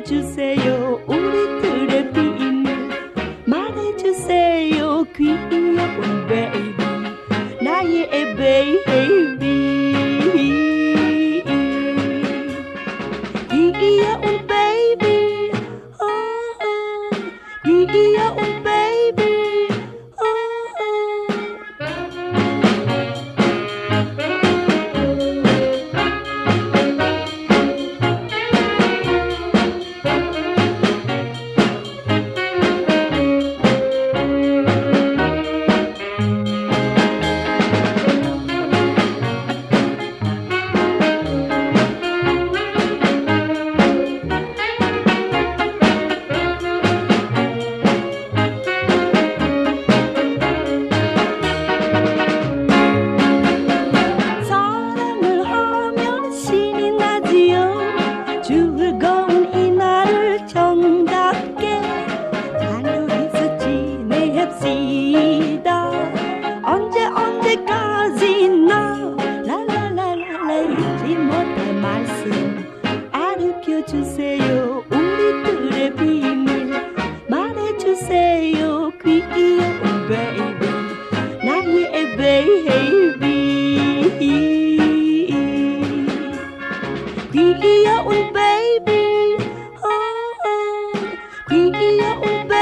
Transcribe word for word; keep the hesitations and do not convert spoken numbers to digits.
알려주세요 우리들의 비밀 말해주세요 귀여운 베이비 나의 베이비 귀여운 베이비 어, 어, 귀여운 베이비 어, 즐거운 이날을 정답게 하늘에서 지내합시다 언제 언제까지나 랄랄랄랄라 잊지 못할 말씀 알려주세요 우리들의 비밀 말해주세요 귀여운 베이비 나의 베이비 귀여운 베이비 어, 어, 귀여운 베이비